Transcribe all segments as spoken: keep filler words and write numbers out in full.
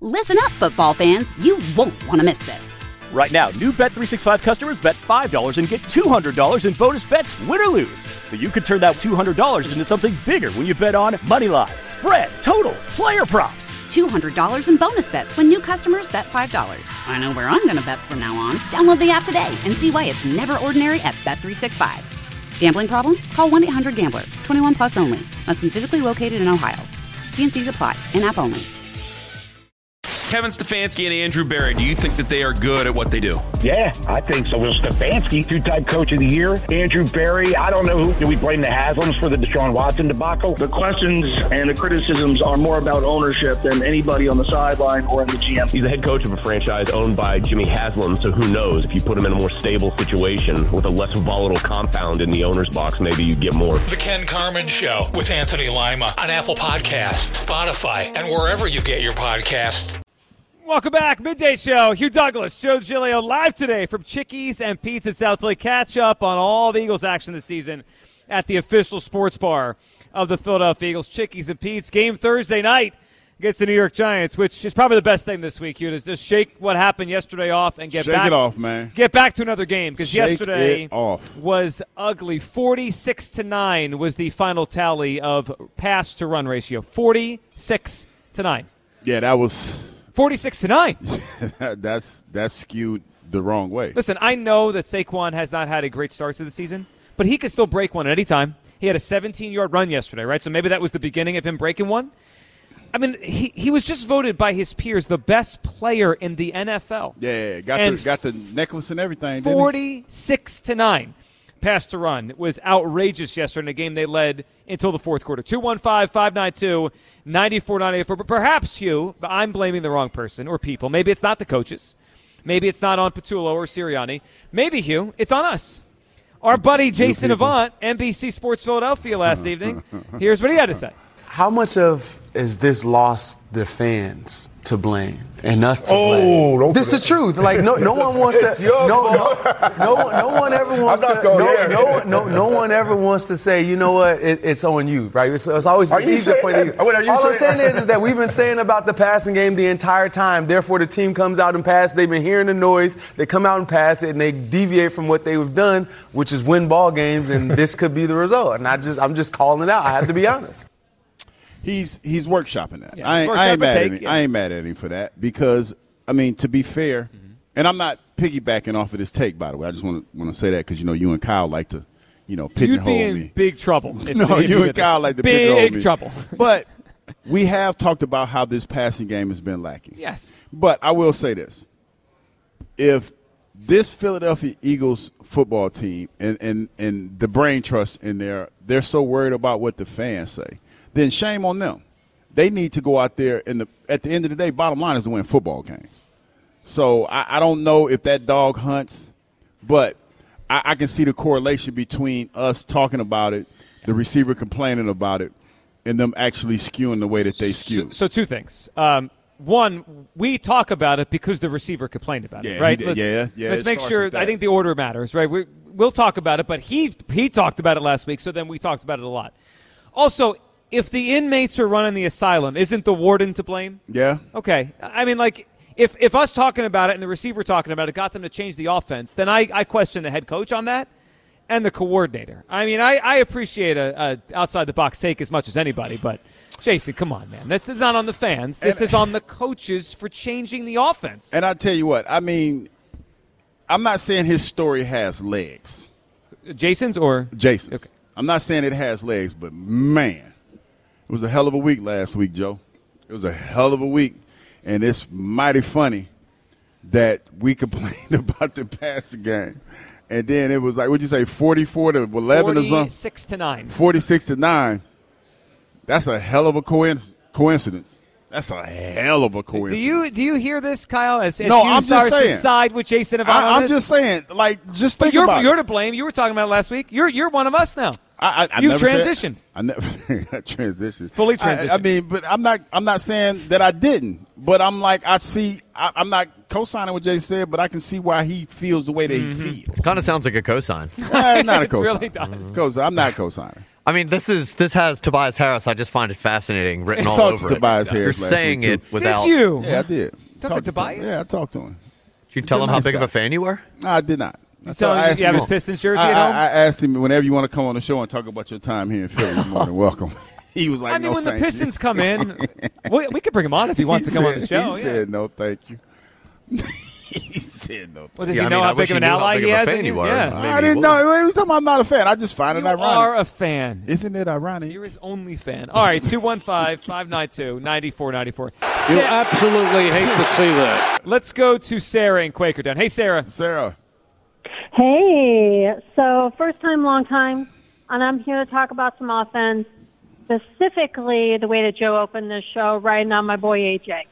Listen up, football fans. You won't want to miss this. Right now, new Bet three sixty-five customers bet five dollars and get two hundred dollars in bonus bets, win or lose. So you could turn that two hundred dollars into something bigger when you bet on money line, spread, totals, player props. two hundred dollars in bonus bets when new customers bet five dollars. I know where I'm going to bet from now on. Download the app today and see why it's never ordinary at Bet three sixty-five. Gambling problem? Call one eight hundred gambler. twenty-one plus only. Must be physically located in Ohio. T and C's apply. In-app only. Kevin Stefanski and Andrew Berry, do you think that they are good at what they do? Yeah, I think so. Well, Stefanski, two-time coach of the year. Andrew Berry, I don't know who. Do we blame the Haslams for the Deshaun Watson debacle? The questions and the criticisms are more about ownership than anybody on the sideline or in the G M. He's the head coach of a franchise owned by Jimmy Haslam, so who knows? If you put him in a more stable situation with a less volatile compound in the owner's box, maybe you get more. The Ken Carman Show with Anthony Lima on Apple Podcasts, Spotify, and wherever you get your podcasts. Welcome back. Midday Show. Hugh Douglas, Joe Giglio live today from Chickies and Pete's at South Lake. Catch up on all the Eagles action this season at the official sports bar of the Philadelphia Eagles. Chickies and Pete's. Game Thursday night against the New York Giants, which is probably the best thing this week, Hugh, is just shake what happened yesterday off and get shake back. Shake it off, man. Get back to another game because yesterday it off. was ugly. forty-six to nine was the final tally of pass to run ratio. forty-six to nine. Yeah, that was forty-six to nine. that's that's skewed the wrong way. Listen, I know that Saquon has not had a great start to the season, but he could still break one at any time. He had a seventeen-yard run yesterday, right? So maybe that was the beginning of him breaking one. I mean, he, he was just voted by his peers the best player in the N F L. Yeah, got and the got the necklace and everything. forty-six to nine. Pass to run. It was outrageous yesterday in a game they led until the fourth quarter. two one five, five nine two, nine four nine eight four. But perhaps, Hugh, I'm blaming the wrong person or people. Maybe it's not the coaches. Maybe it's not on Patullo or Sirianni. Maybe, Hugh, it's on us. Our buddy Jason Avant, N B C Sports Philadelphia last evening. Here's what he had to say. How much of is this loss the fans to blame and us to oh, blame? This is the truth. Like no, no one wants to. No, no, no, no one ever wants to. No, no, no, no one ever wants to say, you know what? It, it's on you, right? It's, it's always are it's you easy to point. That? Wait, are you all saying I'm saying is, is that we've been saying about the passing game the entire time. Therefore, the team comes out and pass. They've been hearing the noise. They come out and pass it, and they deviate from what they've done, which is win ball games. And this could be the result. And I just, I'm just calling it out. I have to be honest. He's he's workshopping that. Yeah, I, ain't, workshop I ain't mad take, at him. yeah. I ain't mad at him for that because I mean to be fair, mm-hmm. and I'm not piggybacking off of this take, by the way. I just want to want to say that because you know you and Kyle like to, you know, pigeonhole me. You'd be in me. big trouble. If, no, if you you and Kyle like to big pigeonhole me. Big trouble. But we have talked about how this passing game has been lacking. Yes. But I will say this: if this Philadelphia Eagles football team and and and the brain trust in there, they're so worried about what the fans say, then shame on them. They need to go out there, and the, at the end of the day, bottom line is to win football games. So I, I don't know if that dog hunts, but I, I can see the correlation between us talking about it, the receiver complaining about it, and them actually skewing the way that they skew. So, so two things. Um, one, we talk about it because the receiver complained about yeah, it, right? Let's, yeah, yeah. Let's make sure. I think the order matters, right? We, we'll talk about it, but he he talked about it last week, so then we talked about it a lot. Also, if the inmates are running the asylum, isn't the warden to blame? Yeah. Okay. I mean, like, if if us talking about it and the receiver talking about it got them to change the offense, then I, I question the head coach on that and the coordinator. I mean, I, I appreciate a, a outside-the-box take as much as anybody, but, Jason, come on, man. This is not on the fans. This and, is on the coaches for changing the offense. And I tell you what, I mean, I'm not saying his story has legs. Jason's or? Jason's. Okay. I'm not saying it has legs, but, man. It was a hell of a week last week, Joe. It was a hell of a week. And it's mighty funny that we complained about the passing game. And then it was like, what'd you say, forty-four to eleven or something? forty-six to nine. forty-six to nine. That's a hell of a coincidence. That's a hell of a coincidence. Do you do you hear this, Kyle? As, as no, you I'm just saying. To side with Jason Avant I, on I'm this? just saying. Like, just think but you're, about you're it. to blame. You were talking about it last week. You're you're one of us now. I, I, you never transitioned. Said, I never transitioned. Fully transitioned. I, I mean, but I'm not. I'm not saying that I didn't. But I'm like, I see. I, I'm not co-signing what Jay said, but I can see why he feels the way that mm-hmm. he feels. Kind of sounds like a cosign. Well, not a it co-sign. Really does. Co-sign. I'm not co-signing. I mean, this is this has Tobias Harris. I just find it fascinating, written all talked over to it. Tobias You're Harris last saying week, it too. without. Did you? Yeah, I did. Talk to Talked Tobias? Yeah, I talked to him. Did you tell him a how nice big of guy. a fan you were? No, I did not. I tell him I asked you have him- his Pistons jersey I, at home? I, I asked him, whenever you want to come on the show and talk about your time here in Philly, you're more than welcome. He was like, I mean, no, when the thank you. Pistons come in, we, we could bring him on if he wants He to come on said- the show. He yeah. said, no, thank you. He said no. Well, does Yeah, he I know mean, how I wish big of he an knew how ally big he of a has? fan in you you? were. Yeah. Maybe I he didn't would. know. He was talking about I'm not a fan. I just find You it ironic. are a fan. Isn't it ironic? You're his only fan. All right, two one five, five nine two, nine four nine four. You absolutely hate to see that. Let's go to Sarah in Quakertown. Hey, Sarah. Sarah. Hey, so first time, long time, and I'm here to talk about some offense, specifically the way that Joe opened this show, riding on my boy A J.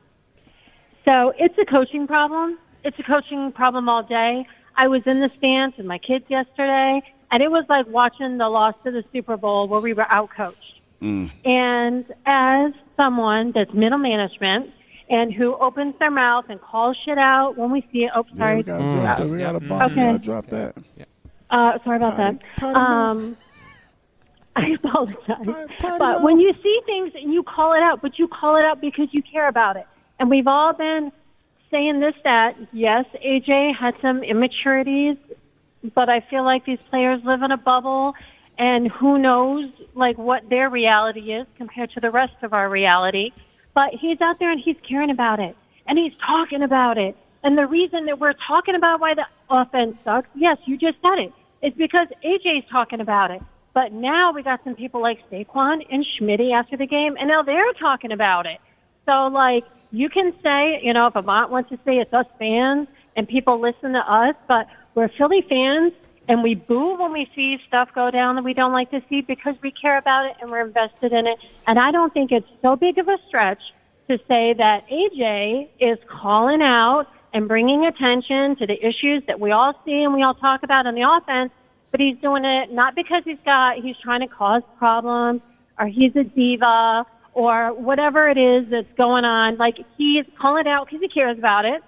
So it's a coaching problem. It's a coaching problem all day. I was in the stands with my kids yesterday, and it was like watching the loss to the Super Bowl where we were outcoached. Mm. And as someone that's middle management and who opens their mouth and calls shit out when we see it. Oh, sorry. Yeah, we got to drop that. We got to bomb. Okay. We got to drop that. Uh, sorry about Potty- that. potty Um, I apologize. But when you see things and you call it out, but you call it out because you care about it. And we've all been saying this, that, yes, A J had some immaturities, but I feel like these players live in a bubble, and who knows, like, what their reality is compared to the rest of our reality. But he's out there and he's caring about it, and he's talking about it. And the reason that we're talking about why the offense sucks, yes, you just said it, is because A J's talking about it. But now we got some people like Saquon and Schmitty after the game, and now they're talking about it. So, like, you can say, you know, if Avant wants to say it's us fans and people listen to us, but we're Philly fans, and we boo when we see stuff go down that we don't like to see because we care about it and we're invested in it. And I don't think it's so big of a stretch to say that A J is calling out and bringing attention to the issues that we all see and we all talk about on the offense, but he's doing it not because he's got, he's trying to cause problems or he's a diva or whatever it is that's going on. Like, he's calling it out because he cares about it,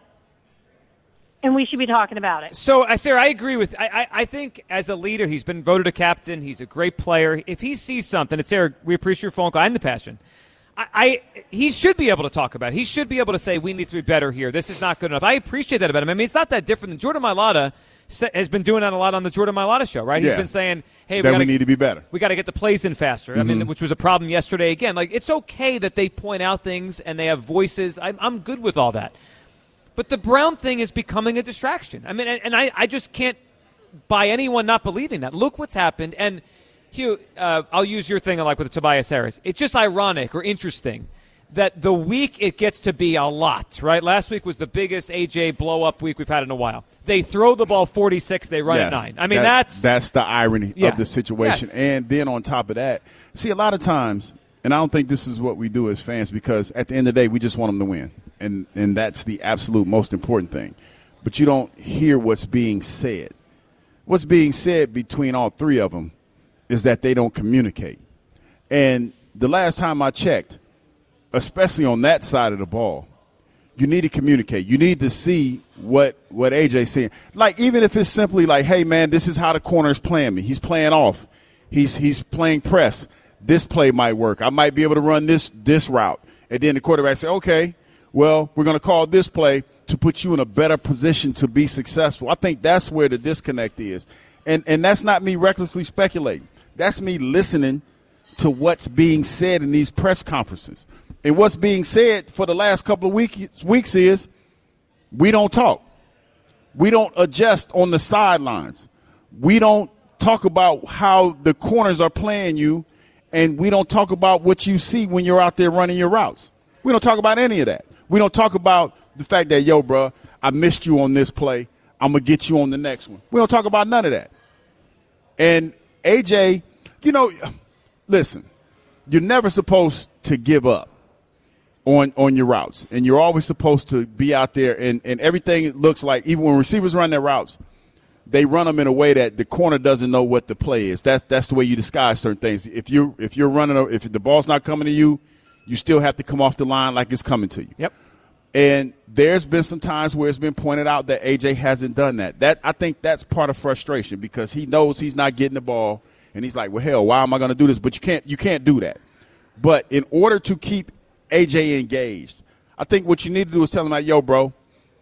and we should be talking about it. So, uh, Sarah, I agree with. I, I, I think as a leader, he's been voted a captain. He's a great player. If he sees something, it's Sarah. We appreciate your phone call and the passion. I, I he should be able to talk about it. He should be able to say we need to be better here. This is not good enough. I appreciate that about him. I mean, it's not that different than Jordan Mailata has been doing that a lot on the Jordan Mailata show, right? Yeah. He's been saying, "Hey, we, that gotta, we need to be better. We got to get the plays in faster." I mean, Mhm. which was a problem yesterday. Again, like, it's okay that they point out things and they have voices. I'm, I'm good with all that. But the Brown thing is becoming a distraction. I mean, and, and I, I just can't buy anyone not believing that. Look what's happened. And, Hugh, uh, I'll use your thing like with Tobias Harris. It's just ironic or interesting that the week it gets to be a lot, right? Last week was the biggest A J blow-up week we've had in a while. They throw the ball forty-six, they run Yes. it nine. I mean, That- that's that's the irony Yeah. of the situation. Yes. And then on top of that, see, a lot of times, and I don't think this is what we do as fans, because at the end of the day, we just want them to win, and and that's the absolute most important thing. But you don't hear what's being said. What's being said between all three of them is that they don't communicate. And the last time I checked, especially on that side of the ball, you need to communicate. You need to see what what A J's saying. Like, even if it's simply like, hey, man, this is how the corner is playing me. He's playing off. He's he's playing press. This play might work. I might be able to run this this route. And then the quarterback say, okay, well, we're going to call this play to put you in a better position to be successful. I think that's where the disconnect is. And and that's not me recklessly speculating. That's me listening to what's being said in these press conferences. And what's being said for the last couple of weeks, weeks is we don't talk. We don't adjust on the sidelines. We don't talk about how the corners are playing you, and we don't talk about what you see when you're out there running your routes. We don't talk about any of that. We don't talk about the fact that, yo, bro, I missed you on this play. I'm going to get you on the next one. We don't talk about none of that. And A J, you know, listen, you're never supposed to give up on on your routes, and you're always supposed to be out there, and, and everything looks like, even when receivers run their routes, they run them in a way that the corner doesn't know what the play is. That's that's the way you disguise certain things. If you if you're running, a, if the ball's not coming to you, you still have to come off the line like it's coming to you. Yep. And there's been some times where it's been pointed out that A J hasn't done that. That I think that's part of frustration, because he knows he's not getting the ball. And he's like, well, hell, why am I going to do this? But you can't you can't do that. But in order to keep A J engaged, I think what you need to do is tell him, like, yo, bro,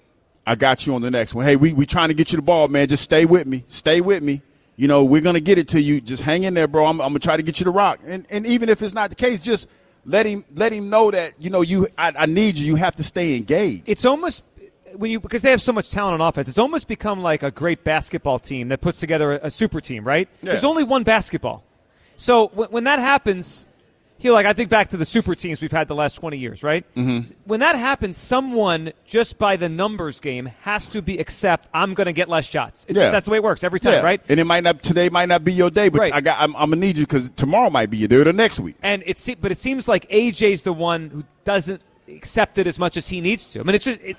I got you on the next one. Hey, we we trying to get you the ball, man. Just stay with me. Stay with me. You know, we're going to get it to you. Just hang in there, bro. I'm, I'm going to try to get you the rock. And and even if it's not the case, just let him let him know that, you know, you I, I need you. You have to stay engaged. It's almost when you because they have so much talent on offense, it's almost become like a great basketball team that puts together a, a super team, right? Yeah. There's only one basketball. So w- when that happens, he like I think back to the super teams we've had the last twenty years, right? Mm-hmm. When that happens, someone just by the numbers game has to be accept I'm going to get less shots. It's yeah. just, that's the way it works every time, yeah. right? And it might not today might not be your day, but right. I got I'm, I'm gonna need you because tomorrow might be your day or the next week. And it's but it seems like A J's the one who doesn't accept it as much as he needs to. I mean, it's just it,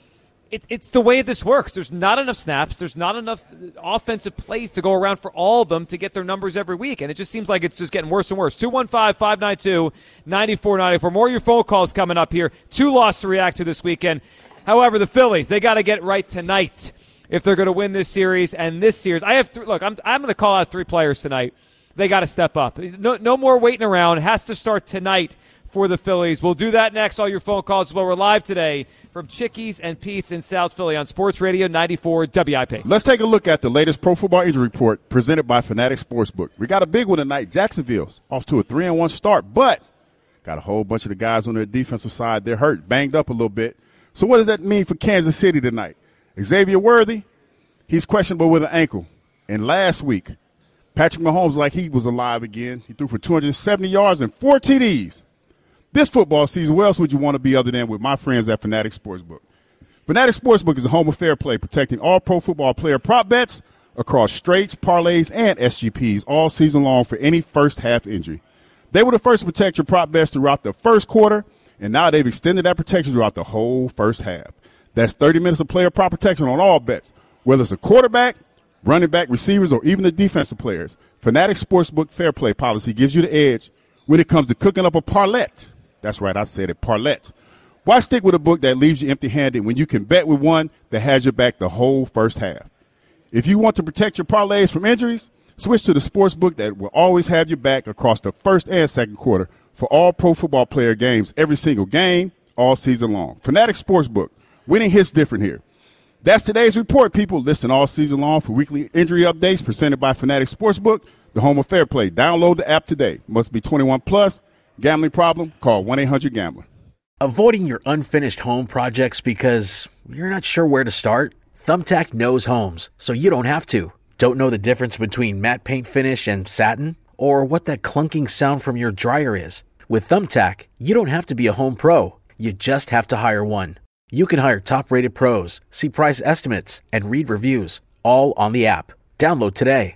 it it's the way this works. There's not enough snaps. There's not enough offensive plays to go around for all of them to get their numbers every week. And it just seems like it's just getting worse and worse. two one five, five nine two, nine four nine four. More of your phone calls coming up here. Two losses to react to this weekend. However, the Phillies, they got to get right tonight if they're going to win this series. And this series, I have th- look, I'm I'm going to call out three players tonight. They got to step up. No, no more waiting around. It has to start tonight for the Phillies. We'll do that next. All your phone calls. Well, we're live today from Chickies and Pete's in South Philly on Sports Radio ninety-four W I P. Let's take a look at the latest Pro Football Injury Report presented by Fanatic Sportsbook. We got a big one tonight. Jacksonville's off to a three and one start, but got a whole bunch of the guys on their defensive side. They're hurt, banged up a little bit. So what does that mean for Kansas City tonight? Xavier Worthy, he's questionable with an ankle. And last week, Patrick Mahomes, like he was alive again. He threw for two hundred seventy yards and four T Ds. This football season, where else would you want to be other than with my friends at Fanatic Sportsbook? Fanatic Sportsbook is a home of fair play, protecting all pro football player prop bets across straights, parlays, and S G Ps all season long for any first-half injury. They were the first to protect your prop bets throughout the first quarter, and now they've extended that protection throughout the whole first half. That's thirty minutes of player prop protection on all bets, whether it's a quarterback, running back, receivers, or even the defensive players. Fanatic Sportsbook fair play policy gives you the edge when it comes to cooking up a parlay. That's right, I said it, parlay. Why stick with a book that leaves you empty-handed when you can bet with one that has your back the whole first half? If you want to protect your parlays from injuries, switch to the sports book that will always have your back across the first and second quarter for all pro football player games, every single game, all season long. Fanatic Sportsbook, winning hits different here. That's today's report, people. Listen all season long for weekly injury updates presented by Fanatic Sportsbook, the home of fair play. Download the app today. Must be twenty-one plus. Gambling problem? Call one eight hundred gambler. Avoiding your unfinished home projects because you're not sure where to start? Thumbtack knows homes, so you don't have to. Don't know the difference between matte paint finish and satin? Or what that clunking sound from your dryer is? With Thumbtack, you don't have to be a home pro. You just have to hire one. You can hire top-rated pros, see price estimates, and read reviews, all on the app. Download today.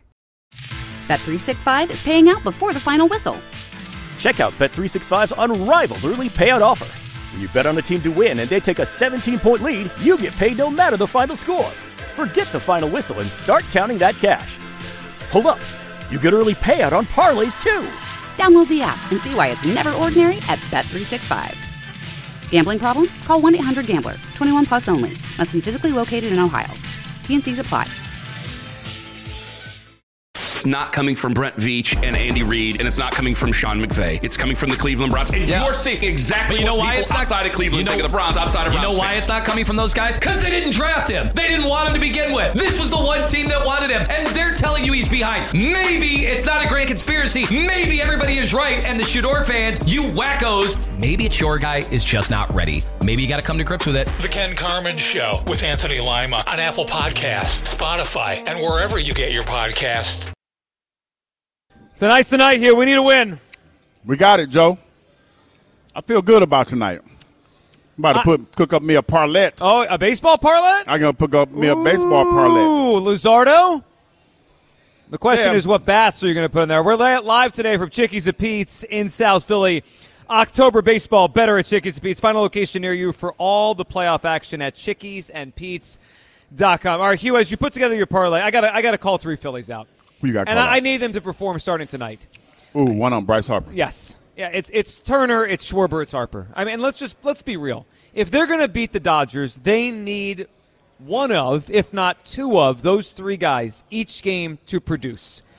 Bet three sixty-five is paying out before the final whistle. Check out Bet three sixty-five's unrivaled early payout offer. When you bet on a team to win and they take a seventeen-point lead, you get paid no matter the final score. Forget the final whistle and start counting that cash. Hold up. You get early payout on parlays, too. Download the app and see why it's never ordinary at Bet three sixty-five. Gambling problem? Call one eight hundred gambler. twenty-one plus only. Must be physically located in Ohio. T N Cs apply. It's not coming from Brent Veach and Andy Reid, and it's not coming from Sean McVay. It's coming from the Cleveland Browns. And yeah. you're seeing exactly you know what why people it's outside not, of Cleveland you know, think of the Browns, outside of You Browns know why fans. it's not coming from those guys? Because they didn't draft him. They didn't want him to begin with. This was the one team that wanted him, and they're telling you he's behind. Maybe it's not a great conspiracy. Maybe everybody is right, and the Shador fans, you wackos, maybe it's your guy is just not ready. Maybe you got to come to grips with it. The Ken Carman Show with Anthony Lima on Apple Podcasts, Spotify, and wherever you get your podcasts. Tonight's the night here. We need a win. We got it, Joe. I feel good about tonight. I'm about to put cook up me a parlay. Oh, a baseball parlay? I'm going to cook up me a baseball parlay. Ooh, Luzardo? The question yeah. is what bats are you going to put in there? We're live today from Chickies and Pete's in South Philly. October baseball better at Chickies and Pete's. Final location near you for all the playoff action at chickies and pete's dot com. All right, Hugh, as you put together your parlay, I got I got to call three Phillies out. Who you got? And I, I need them to perform starting tonight. Ooh, one on Bryce Harper. Yes. Yeah, it's it's Turner, it's Schwarber, it's Harper. I mean, let's just let's be real. If they're going to beat the Dodgers, they need one of, if not two of, those three guys each game to produce.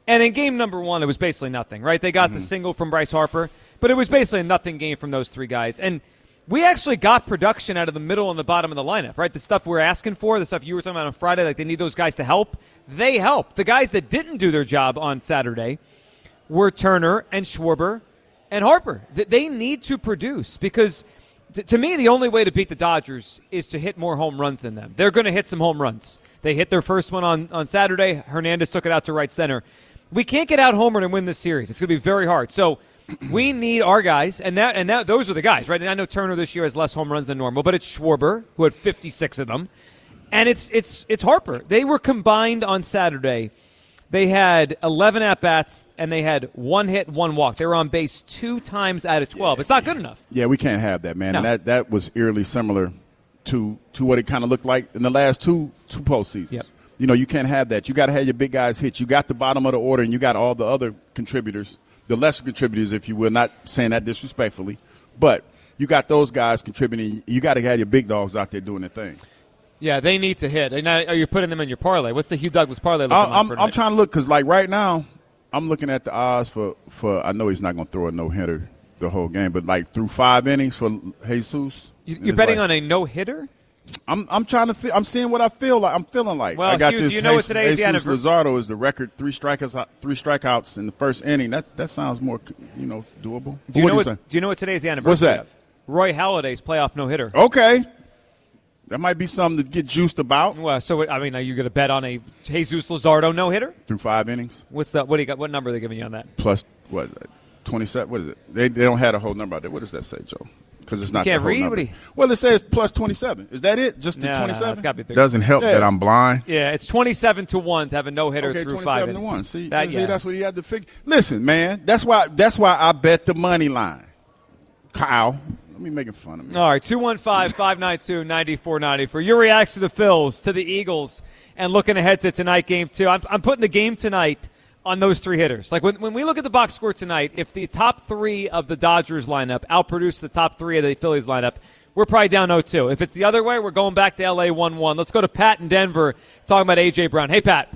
And in game number one, it was basically nothing, right? They got mm-hmm. the single from Bryce Harper, but it was basically a nothing game from those three guys. And we actually got production out of the middle and the bottom of the lineup, right? The stuff we're asking for, the stuff you were talking about on Friday, like they need those guys to help. They helped. The guys that didn't do their job on Saturday were Turner and Schwarber and Harper. They need to produce because, to me, the only way to beat the Dodgers is to hit more home runs than them. They're going to hit some home runs. They hit their first one on, on Saturday. Hernandez took it out to right center. We can't get out homered and win this series. It's going to be very hard. So we need our guys, and that and that those are the guys, right? And I know Turner this year has less home runs than normal, but it's Schwarber, who had fifty-six of them, and it's it's it's Harper. They were combined on Saturday. They had eleven at-bats, and they had one hit, one walk. They were on base two times out of twelve. It's not good enough. Yeah, we can't have that, man. No. And that, that was eerily similar to to what it kind of looked like in the last two two postseasons. Yep. You know, you can't have that. You got to have your big guys hit. You got the bottom of the order, and you got all the other contributors, the lesser contributors, if you will, not saying that disrespectfully. But you got those guys contributing. You got to have your big dogs out there doing their thing. Yeah, they need to hit. And are you putting them in your parlay? What's the Hugh Douglas parlay looking I'm, like I'm, for I'm trying to look because, like, right now, I'm looking at the odds for, for I know he's not going to throw a no-hitter the whole game, but, like, through five innings for Jesus. You, you're betting like, on a no-hitter? I'm I'm trying to feel, I'm seeing what I feel like. I'm feeling like. Well, I got Hugh, this. do you know what today is the anniversary? Luzardo is the record three strikeouts three strikeouts in the first inning. That that sounds more you know doable. Do you what know do what? You do you know what today's the anniversary? What's that? Of? Roy Halladay's playoff no hitter. Okay, that might be something to get juiced about. Well, so I mean, are you going to bet on a Jesus Luzardo no hitter through five innings? What's the what do you got? What number are they giving you on that? Plus what? twenty-seven. What is it? They they don't have a whole number out there. What does that say, Joe? Because it's not you can't the whole read? number. What you... Well, it says plus twenty-seven. Is that it? Just the no, twenty-seven? No, it's got to be bigger. Doesn't help yeah. that I'm blind. Yeah, it's twenty-seven to one to have a no hitter okay, through five. twenty-seven to one. See, that, see yeah. that's what he had to figure. Listen, man, that's why that's why I bet the money line. Kyle, let me making fun of me. All right, two one five, five nine two, nine four nine four. Your reaction to the Phils, to the Eagles, and looking ahead to tonight game two. I'm, I'm putting the game tonight on those three hitters. Like when, when we look at the box score tonight, if the top three of the Dodgers lineup outproduce the top three of the Phillies lineup, we're probably down oh two. If it's the other way, we're going back to L A one one. Let's go to Pat in Denver talking about A J. Brown. Hey, Pat.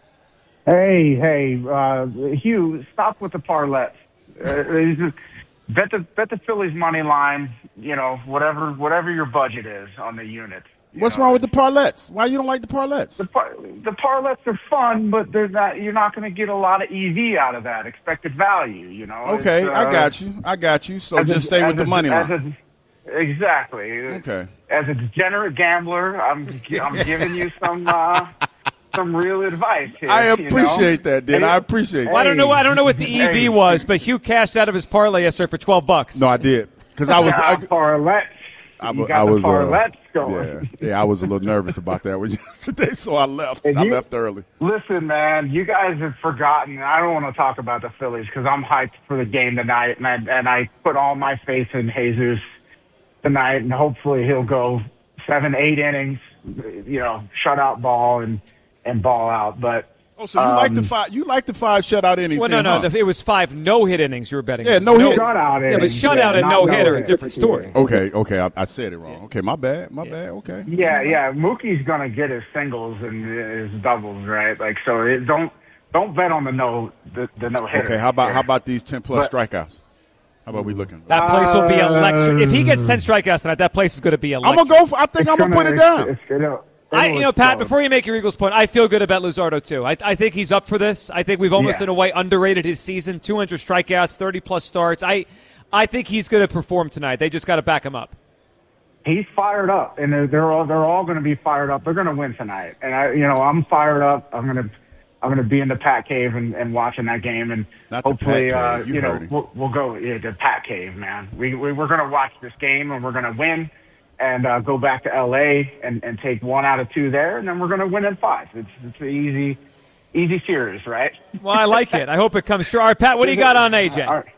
Hey, hey, uh, Hugh, stop with the parlays. Uh, just bet the bet the Phillies money line. You know, whatever whatever your budget is on the unit. What's know? wrong with the parlays? Why you don't like the parlays? The par- the parlays are fun, but they're not. You're not going to get a lot of E V out of that expected value. You know. Okay, uh, I got you. I got you. So just a, stay with the a, money line. A, exactly. Okay. As a degenerate gambler, I'm I'm giving you some uh, some real advice here. I appreciate you know? that, dude. I appreciate well, I don't know. I don't know what the E V hey. was, but Hugh cashed out of his parlay yesterday for twelve bucks. No, I did because I was. I, parlay. I, you got I was, the parlays uh, going. Yeah, yeah, I was a little nervous about that one yesterday, so I left. And I you, left early. Listen, man, you guys have forgotten. I don't want to talk about the Phillies because I'm hyped for the game tonight, and I, and I put all my faith in Jesus tonight, and hopefully he'll go seven, eight innings, you know, shutout ball and and ball out. But oh, so you um, like the five? You like the five shutout innings? Well, no, then, no, huh? the, it was five no hit innings. You were betting. Yeah, no, no hit. Shutout yeah, but shutout yeah, and no hitter, no a different story. Okay, okay, I, I said it wrong. Okay, my bad, my yeah. bad. Okay. Yeah, yeah, Mookie's gonna get his singles and his doubles, right? Like, so it, don't don't bet on the no the, the no hitter. Okay, how about here. how about these ten plus but, strikeouts? How about we looking? That place will be electric. If he gets ten strikeouts tonight, that place is going to be electric. I'm gonna go. For, I think I'm gonna, gonna put it down. It's, it's, it's, I, you know, Pat, before you make your Eagles point, I feel good about Luzardo, too. I, I think he's up for this. I think we've almost, yeah. in a way, underrated his season. two hundred strikeouts, thirty-plus starts. I I think he's going to perform tonight. They just got to back him up. He's fired up, and they're, they're all they're all going to be fired up. They're going to win tonight. And, I, you know, I'm fired up. I'm going to I'm going to be in the Pat Cave and, and watching that game. And Not hopefully, uh, you, you know, we'll, we'll go yeah, to Pat Cave, man. We, we, we're going to watch this game, and we're going to win. And uh, go back to L A and, and take one out of two there, and then we're going to win in five. It's it's an easy, easy series, right? Well, I like it. I hope it comes true. All right, Pat, what do you got on A J? All right.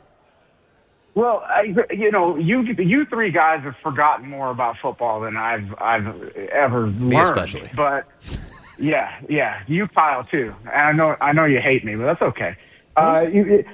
Well, I, you know, you you three guys have forgotten more about football than I've I've ever Me learned. especially. But yeah, yeah, you Kyle too. And I know I know you hate me, but that's okay. Uh, you,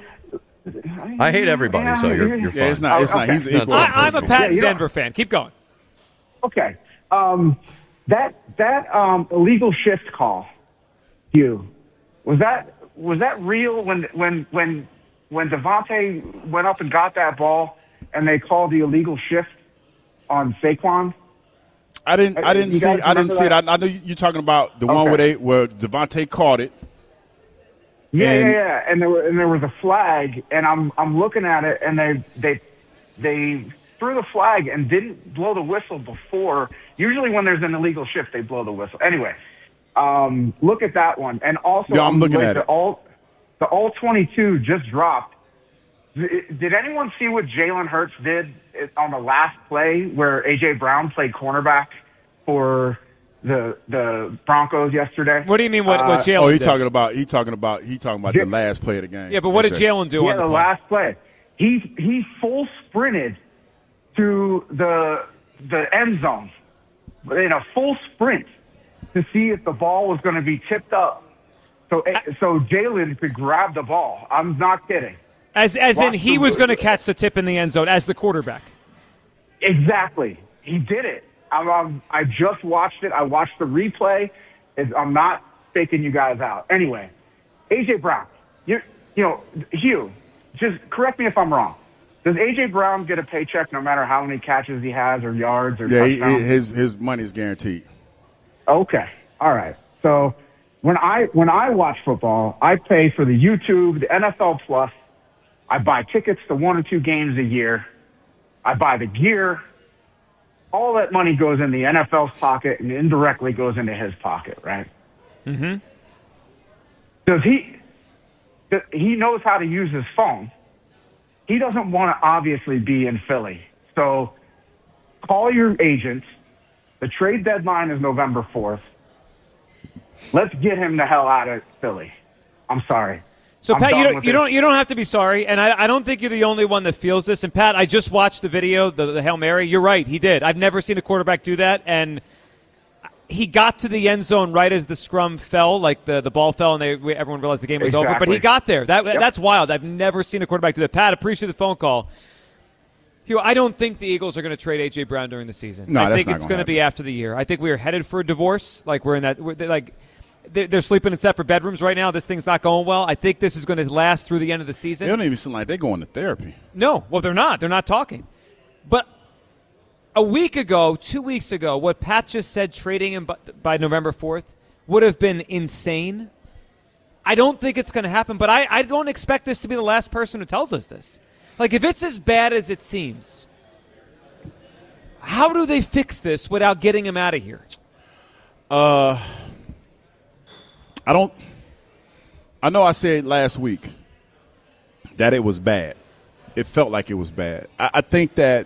I hate everybody, yeah, so you're you're Yeah, fine. it's not. It's Oh, not. okay. He's equal. I, I'm a Pat Yeah, you Denver don't- fan. Keep going. Okay. Um, that that um, illegal shift call, Hugh, was that was that real when when when when Devontae went up and got that ball and they called the illegal shift on Saquon? I didn't. I didn't You see. guys I didn't see it. remember I, I know you're talking about the one Okay. where they where Devontae caught it. Yeah, And- yeah, yeah. And there, were, and there was a flag, and I'm I'm looking at it, and they they they threw the flag and didn't blow the whistle before. Usually, when there's an illegal shift, they blow the whistle. Anyway, um, look at that one, and also Yeah, I'm um, looking like at the it. all the all twenty-two just dropped. Did anyone see what Jalen Hurts did on the last play where A J Brown played cornerback for the the Broncos yesterday? What do you mean? What, what Uh, Jalen Oh, he did? talking about he talking about he talking about the last play of the game. Yeah, but what did Okay. Jalen do Yeah, on the the play? last play. He he full sprinted to the the end zone in a full sprint to see if the ball was going to be tipped up, so so Jalen could grab the ball. I'm not kidding. As as in Watch he the- was going to catch the tip in the end zone as the quarterback. Exactly. He did it. I'm, I'm, I just watched it. I watched the replay. It's, I'm not faking you guys out. Anyway, A J Brown, you you know, Hugh, just correct me if I'm wrong. Does A J Brown get a paycheck no matter how many catches he has or yards or Yeah, he, touchdowns? his his money is guaranteed. Okay. All right. So when I when I watch football, I pay for the YouTube, the N F L Plus. I buy tickets to one or two games a year. I buy the gear. All that money goes in the N F L's pocket and indirectly goes into his pocket, right? Mm-hmm. Does he? does- He knows how to use his phone. He doesn't want to obviously be in Philly. So call your agent. The trade deadline is November fourth. Let's get him the hell out of Philly. I'm sorry. So I'm Pat, you done don't with you this. don't you don't have to be sorry, and I, I don't think you're the only one that feels this. And Pat, I just watched the video, the, the Hail Mary. You're right, he did. I've never seen a quarterback do that, and he got to the end zone right as the scrum fell, like the, the ball fell, and they everyone realized the game was over. But Exactly. he got there. That Yep. that's wild. I've never seen a quarterback do that. Pat, appreciate the phone call. Hugh, I don't think the Eagles are going to trade A J Brown during the season. No, I that's think not it's gonna going to be after the year. I think we are headed for a divorce. Like we're in that. We're, like they're, they're sleeping in separate bedrooms right now. This thing's not going well. I think this is going to last through the end of the season. They don't even seem like they're going to therapy. No, well, they're not. They're not talking. But a week ago, two weeks ago, what Pat just said, trading him by, by November fourth, would have been insane. I don't think it's going to happen, but I, I don't expect this to be the last person who tells us this. Like, if it's as bad as it seems, how do they fix this without getting him out of here? Uh, I don't. I know I said last week that it was bad. It felt like it was bad. I, I think that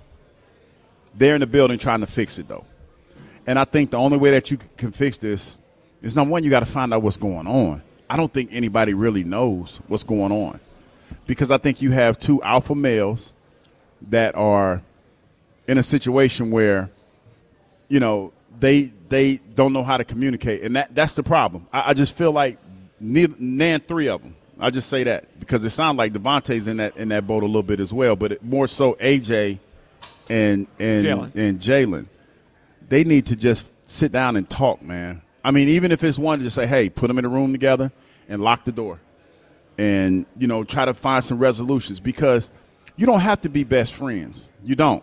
they're in the building trying to fix it, though. And I think the only way that you can fix this is, number one, you got to find out what's going on. I don't think anybody really knows what's going on because I think you have two alpha males that are in a situation where, you know, they they don't know how to communicate, and that that's the problem. I, I just feel like neither, nan three of them. I just say that because it sounds like Devontae's in that in that boat a little bit as well, but it, more so A J and and Jalen. and Jalen. They need to just sit down and talk, man. I mean, even if it's one to just say, hey, put them in a room together and lock the door and, you know, try to find some resolutions because you don't have to be best friends. You don't.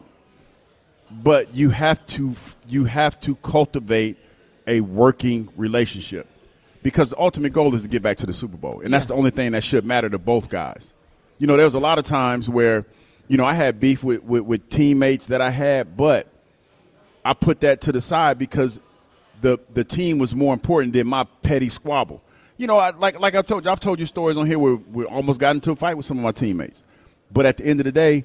But you have to you have to cultivate a working relationship because the ultimate goal is to get back to the Super Bowl. And that's the only thing that should matter to both guys. You know, there was a lot of times where, you know, I had beef with, with, with teammates that I had, but I put that to the side because the the team was more important than my petty squabble. You know, I, like like I've told you, I've told you stories on here where we almost got into a fight with some of my teammates. But at the end of the day,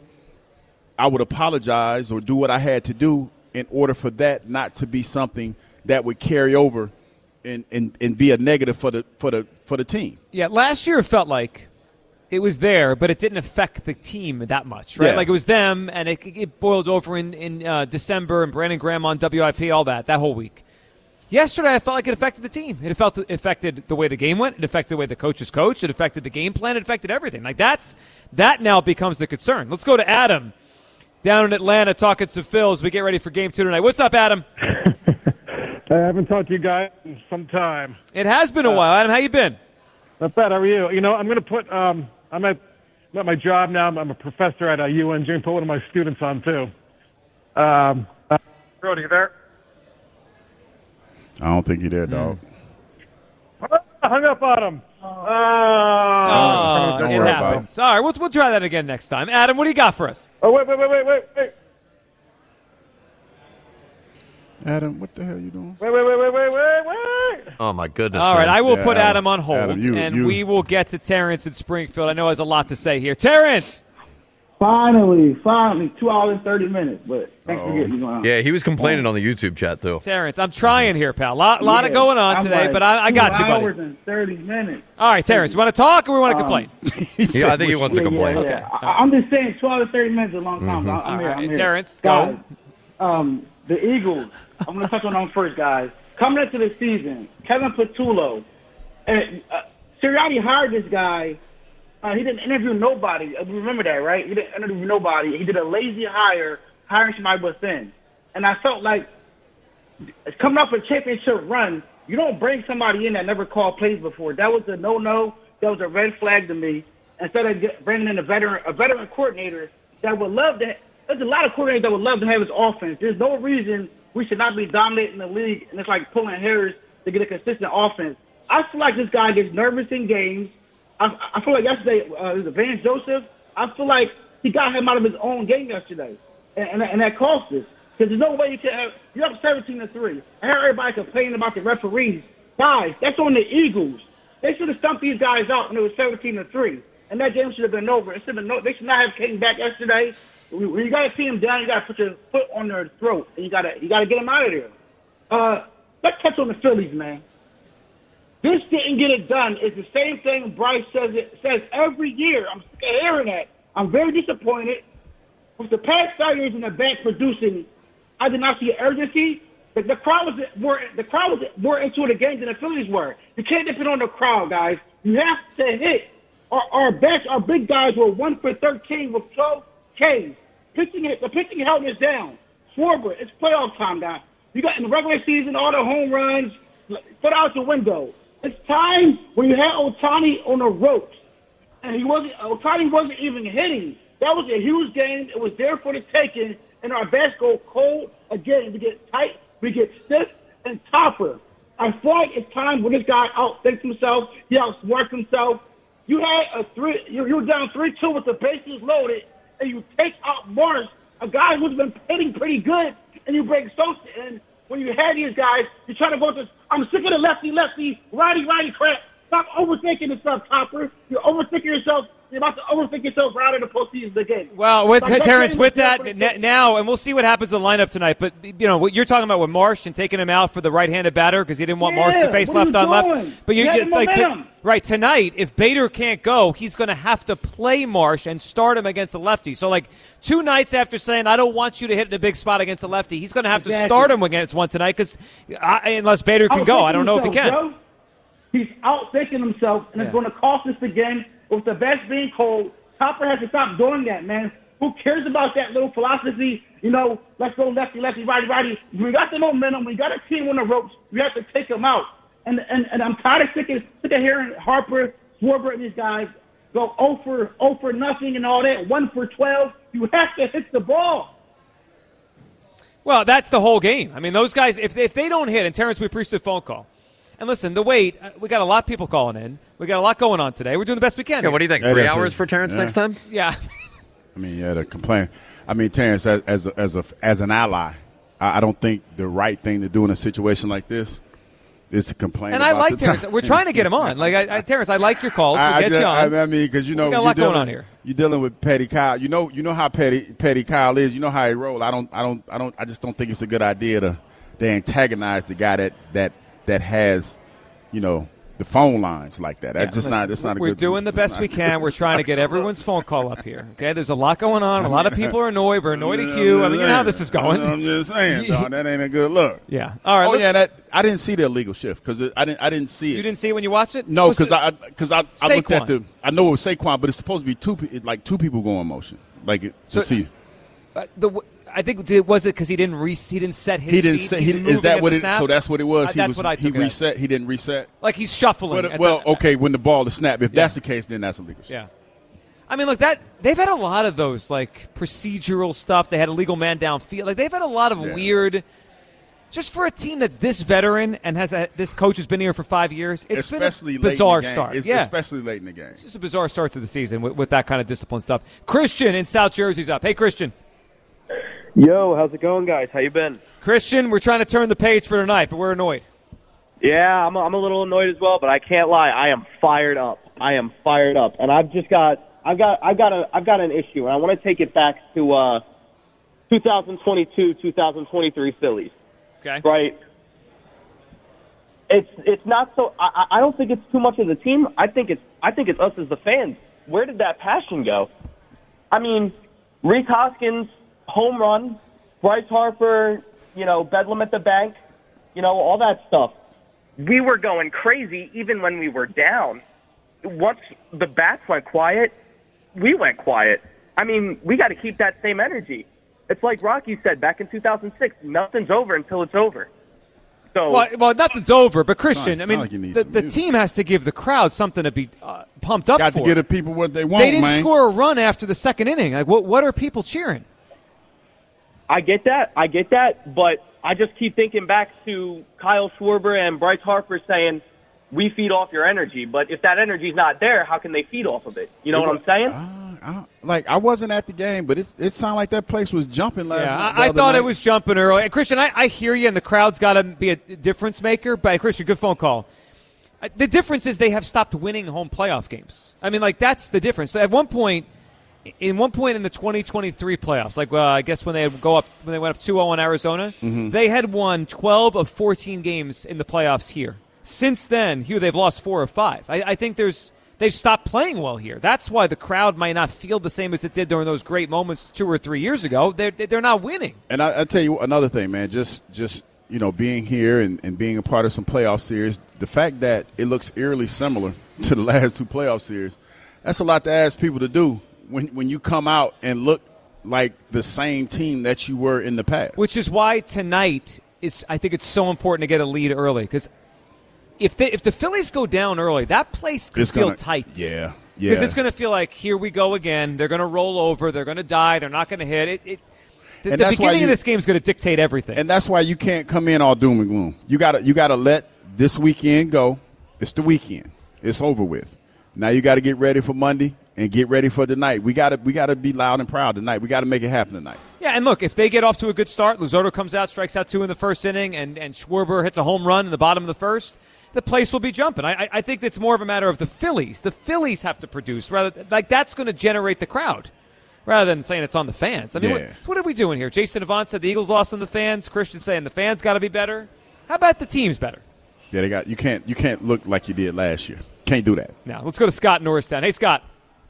I would apologize or do what I had to do in order for that not to be something that would carry over and, and, and be a negative for the for the for the team. Yeah, last year it felt like it was there, but it didn't affect the team that much, right? Yeah. Like it was them, and it, it boiled over in, in uh, December, and Brandon Graham on W I P, all that, that whole week. Yesterday, I felt like it affected the team. It felt it affected the way the game went. It affected the way the coaches coached. It affected the game plan. It affected everything. Like that's that now becomes the concern. Let's go to Adam down in Atlanta talking to Phil as we get ready for game two tonight. What's up, Adam? I haven't talked to you guys in some time. It has been a while. Adam, how you been? Not bad. How are you? You know, I'm going to put. Um, I'm at, I'm at my job now. I'm, I'm a professor at uh, U N G. I'm put one of my students on too. Um, uh, Brody, you there? I don't think you're there, dog. Mm. I hung up on him. Oh, Oh, Don't it worry about happens. All right, we'll, we'll try that again next time. Adam, what do you got for us? Oh, wait, wait, wait, wait, wait, wait. Adam, what the hell you doing? Wait, wait, wait, wait, wait, wait, wait. Oh, my goodness. All right, man. I will Yeah, put Adam, Adam on hold, Adam, you- and you- we will get to Terrence in Springfield. I know he has a lot to say here. Terrence! Finally, finally, two hours and thirty minutes. But thanks for getting me going. Yeah, he was complaining on the YouTube chat, too. Terrence, I'm trying here, pal. A lot, lot of Yeah, going on I'm today, like but I, I got you, Two buddy. hours and thirty minutes. All right, Terrence, you want to talk or we want to Um, complain? Yeah, I think he wants to Yeah, complain. yeah, Okay. yeah. I, I'm just saying, two hours and thirty minutes is a long time. Mhm. I'm, I'm All here. right, I'm here. Terrence, guys, go. Um, the Eagles. I'm going to touch on them first, guys. Coming into the season, Kevin Patullo, and uh, Sirianni hired this guy. Uh, he didn't interview nobody. Uh, Remember that, right? He didn't interview nobody. He did a lazy hire, hiring somebody within. And I felt like coming off a championship run, you don't bring somebody in that never called plays before. That was a no-no. That was a red flag to me. Instead of get, bringing in a veteran, a veteran coordinator that would love to. There's a lot of coordinators that would love to have his offense. There's no reason we should not be dominating the league, and it's like pulling hairs to get a consistent offense. I feel like this guy gets nervous in games. I, I feel like yesterday, uh, it was Van Joseph. I feel like he got him out of his own game yesterday, and, and, and that cost us. Because there's no way you can have, you're up seventeen to three. I heard everybody complaining about the referees. Guys, that's on the Eagles. They should have stumped these guys out when it was seventeen to three. And that game should have been over. It should have been no, they should not have came back yesterday. When you got to see them down, you got to put your foot on their throat, and you got to you got to get them out of there. Uh, let's touch on the Phillies, man. This didn't get it done. It's the same thing Bryce says it says every year. I'm sick of hearing that. I'm very disappointed. With the past five years in the back producing, I did not see urgency. The, the crowd was more the crowd was more into the game than the Phillies were. You can't depend on the crowd, guys. You have to hit. Our, our best, our big guys were one for thirteen with twelve Ks. Pitching it, the pitching held us down. Schwarber, it's playoff time, guys. You got in the regular season all the home runs, put out the window. It's time when you had Ohtani on the ropes, and he wasn't. Ohtani wasn't even hitting. That was a huge game. It was there for the taking, and our bats go cold again. We get tight, we get stiff, and Topper. I feel like it's time when this guy outthinks himself. He outsmarts himself. You had a three. You you were down three two with the bases loaded, and you take out Morris, a guy who's been hitting pretty good, and you bring Sosa in. When you had these guys, you're trying to go to. I'm sick of the lefty, lefty, righty, righty crap. Stop overthinking this stuff, Topper. You're overthinking yourself. You're about to overthink yourself right in the postseason of the game. Well, with Like, Terrence, that's with saying that it's n- now, and we'll see what happens in the lineup tonight. But you know what you're talking about with Marsh and taking him out for the right-handed batter because he didn't want Yeah, Marsh to face what are left you on left. doing? But you, You had you the like to, momentum. right tonight, if Bader can't go, he's going to have to play Marsh and start him against the lefty. So like two nights after saying I don't want you to hit in a big spot against the lefty, he's going to have Exactly. to start him against one tonight because unless Bader can go, I don't know if he Outthinking can. himself, Joe. He's outthinking himself, and Yeah. it's going to cost us again. With the best being cold, Topper has to stop doing that, man. Who cares about that little philosophy? You know, let's go lefty, lefty, righty, righty. We got the momentum. We got a team on the ropes. We have to take them out. And and, and I'm tired of sick of, sick of hearing Harper, Schwarber, and these guys go oh for oh for nothing and all that, one for twelve. You have to hit the ball. Well, that's the whole game. I mean, those guys, if if they don't hit, and Terrence, we appreciate the phone call. And listen, the wait, uh, we got a lot of people calling in. We got a lot going on today. We're doing the best we can. Yeah, here. what do you think? Yeah, Three that's hours it. for Terrence Yeah. next time? Yeah. I mean, yeah, to complain. I mean, Terrence, as as a, as, a, as an ally, I, I don't think the right thing to do in a situation like this is to complain. And I about like the Terrence. time. We're trying to get him on. Like, I, I, Terrence, I like your calls. We'll I, I get just- you on. I, I mean, because you know We got a you're lot going dealing, on here. You're dealing with Petty Kyle. You know, you know how Petty Petty Kyle is. You know how he roll. I don't, I don't, I don't. I just don't think it's a good idea to to antagonize the guy that that that has, you know, the phone lines like that. That's Yeah, just listen, not. That's not a We're good. doing the it's best not we good. can. We're It's trying to not get good. everyone's phone call up here. Okay, there's a lot going on. A lot of people are annoyed. We're annoyed at you. I mean, you know how this is going. I'm just saying, dog, that ain't a good look. Yeah. All right. Oh let's- yeah, that I didn't see the illegal shift because I didn't. I didn't see it. You didn't see it when you watched it? No, Was because it- I because I, I looked at Saquon. the. I know it was Saquon, but it's supposed to be two pe- like two people going motion, like it, to So- see. Uh, the w- I think it was it because he didn't re- he didn't set his he didn't feet. set, He's he, moving is that at what the it snap. so that's what it was Uh, he that's was what I he took it as. reset he didn't reset Like he's shuffling. but, well the, okay when the ball is snapped if Yeah. that's the case then that's illegal. Yeah. I mean, look, that they've had a lot of those like procedural stuff. They had a legal man downfield. Like they've had a lot of Yeah. weird. Just for a team that's this veteran and has a, this coach has been here for five years, it's especially been a bizarre late in the game. start. It's yeah, especially late in the game. It's just a bizarre start to the season with, with that kind of discipline stuff. Christian in South Jersey's up. Hey, Christian. Yo, how's it going, guys? How you been? Christian, we're trying to turn the page for tonight, but we're annoyed. Yeah, I'm a, I'm a little annoyed as well, but I can't lie. I am fired up. I am fired up, and I've just got I've got I've got a I've got an issue, and I want to take it back to uh, twenty twenty-two, twenty twenty-three Phillies. Okay. Right. It's it's not so. I, I don't think it's too much of the team. I think it's I think it's us as the fans. Where did that passion go? I mean, Reese Hoskins home run, Bryce Harper, you know, Bedlam at the bank, you know, all that stuff. We were going crazy even when we were down. Once the bats went quiet, we went quiet. I mean, we got to keep that same energy. It's like Rocky said back in two thousand six, nothing's over until it's over. So, well, well, nothing's over, but Christian, It's I not mean, like the, the team has to give the crowd something to be uh, pumped up Got for. to give the people what they want, They didn't man. score a run after the second inning. Like, what? What are people cheering? I get that. I get that. But I just keep thinking back to Kyle Schwarber and Bryce Harper saying, we feed off your energy. But if that energy's not there, how can they feed off of it? You know It what I'm saying? Uh, I, like, I wasn't at the game, but it, it sounded like that place was jumping last Yeah, night. I, I thought it was jumping early. And Christian, I, I hear you, and the crowd's got to be a difference maker. But Christian, good phone call. Uh, The difference is they have stopped winning home playoff games. I mean, like that's the difference. So at one point, in one point in the twenty twenty-three playoffs, like uh, I guess when they go up when they went up two oh on Arizona, Mm-hmm. they had won twelve of fourteen games in the playoffs here. Since then, Hugh, they've lost four or five. I, I think there's they've stopped playing well here. That's why the crowd might not feel the same as it did during those great moments two or three years ago. They're they're not winning. And I, I tell you another thing, man. Just just you know, being here and, and being a part of some playoff series, the fact that it looks eerily similar to the last two playoff series, that's a lot to ask people to do when when you come out and look like the same team that you were in the past. Which is why tonight is I think it's so important to get a lead early because if they, if the Phillies go down early, that place could It's feel gonna- tight. Yeah, yeah. Because it's going to feel like here we go again. They're going to roll over. They're going to die. They're not going to hit it. it the And the that's why beginning you- of this game is going to dictate everything. And that's why you can't come in all doom and gloom. You gotta you gotta let this weekend go. It's the weekend. It's over with. Now you got to get ready for Monday and get ready for tonight. We gotta we gotta be loud and proud tonight. We got to make it happen tonight. Yeah, and look, if they get off to a good start, Luzardo comes out, strikes out two in the first inning, and, and Schwarber hits a home run in the bottom of the first, the place will be jumping. I, I, I think it's more of a matter of the Phillies. The Phillies have to produce. rather Like, that's going to generate the crowd rather than saying it's on the fans. I mean, Yeah. what, what are we doing here? Jason Avant said the Eagles lost on the fans. Christian saying the fans got to be better. How about the team's better? Yeah, they got you can't you can't look like you did last year. Can't do that. Now, let's go to Scott in Norristown. Hey, Scott.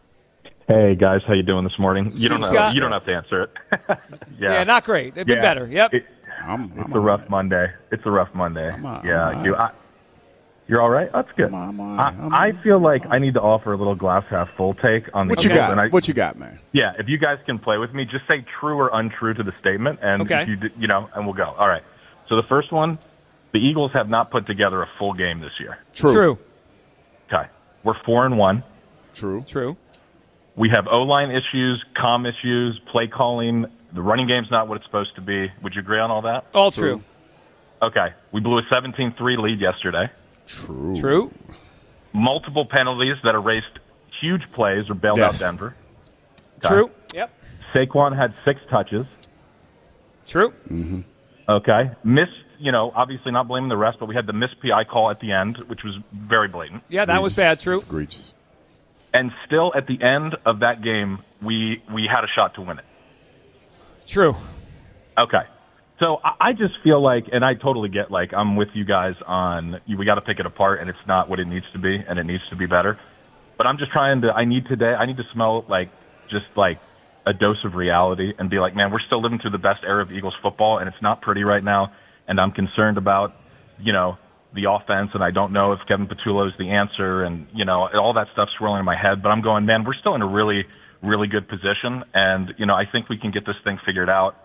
Hey guys, how you doing this morning? You don't Hey, know, Scott. you don't have to answer it. yeah. Yeah, not great. It'd be Yeah. better. Yep. It- I'm, it's a rough Monday. It's a rough Monday. all yeah, right. you. I, you're all right. That's good. I, I feel like I need to offer a little glass half full take on the What you Eagles, got? and I, What you got, man? Yeah, if you guys can play with me, just say true or untrue to the statement, and Okay. if you d- you know, and we'll go. All right. So the first one, the Eagles have not put together a full game this year. True. True. Okay, we're four and one. True. True. We have O-line issues, comm issues, play calling. The running game's not what it's supposed to be. Would you agree on all that? All true. Okay. We blew a seventeen three lead yesterday. True. True. Multiple penalties that erased huge plays or bailed Yes. out Denver. Okay. True. Yep. Saquon had six touches. True. Mm-hmm. Okay. Missed, you know, obviously not blaming the rest, but we had the missed P I call at the end, which was very blatant. Yeah, that was bad. True. Egregious. And still at the end of that game, we, we had a shot to win it. True. Okay. So I I just feel like, and I totally get, like, I'm with you guys on, we got to pick it apart, and it's not what it needs to be, and it needs to be better. But I'm just trying to, I need today, I need to smell, like, just, like, a dose of reality and be like, man, we're still living through the best era of Eagles football, and it's not pretty right now, and I'm concerned about, you know, the offense, and I don't know if Kevin Patullo is the answer, and, you know, all that stuff's swirling in my head. But I'm going, man, we're still in a really, really good position, and, you know, I think we can get this thing figured out.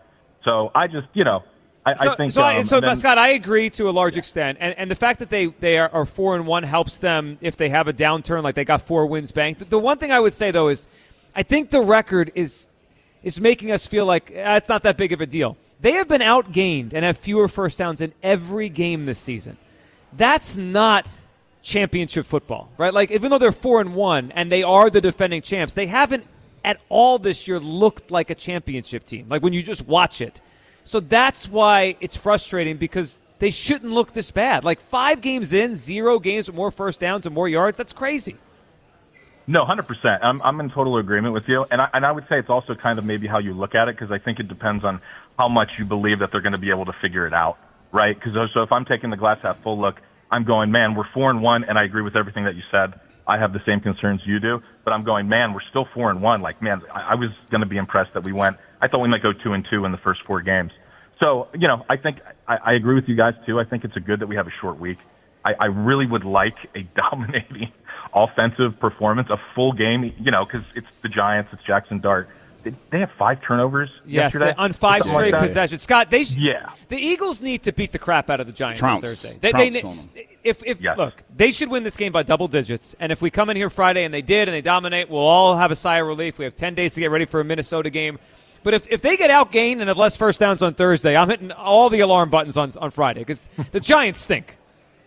So I just, you know, I, so, I think so. I, um, so then, Scott, I agree to a large extent, and and the fact that they they are, are four and one helps them if they have a downturn, like they got four wins banked. The, the one thing I would say though is, I think the record is is making us feel like eh, it's not that big of a deal. They have been outgained and have fewer first downs in every game this season. That's not championship football, right? Like, even though they're four and one and they are the defending champs, they haven't at all this year looked like a championship team. Like when you just watch it. So that's why it's frustrating, because they shouldn't look this bad. Like five games in, zero games with more first downs and more yards. That's crazy. No, one hundred percent. I'm I'm in total agreement with you, and I and I would say it's also kind of maybe how you look at it, because I think it depends on how much you believe that they're going to be able to figure it out, right? Because so if I'm taking the glass half full look, I'm going, man, we're four and one, and I agree with everything that you said. I have the same concerns you do, but I'm going, man, we're still four and one. Like, man, I, I was going to be impressed that we went. I thought we might go two and two in the first four games. So, you know, I think I, I agree with you guys too. I think it's a good that we have a short week. I, I really would like a dominating offensive performance, a full game. You know, because it's the Giants, it's Jackson Dart. They, they have five turnovers yes, yesterday on five straight like possessions. Scott, they yeah. The Eagles need to beat the crap out of the Giants Trounce. on Thursday. They, Trounce they, on them. If, if yes. Look, they should win this game by double digits. And if we come in here Friday and they did and they dominate, we'll all have a sigh of relief. We have ten days to get ready for a Minnesota game. But if, if they get outgained and have less first downs on Thursday, I'm hitting all the alarm buttons on on Friday, because the Giants stink.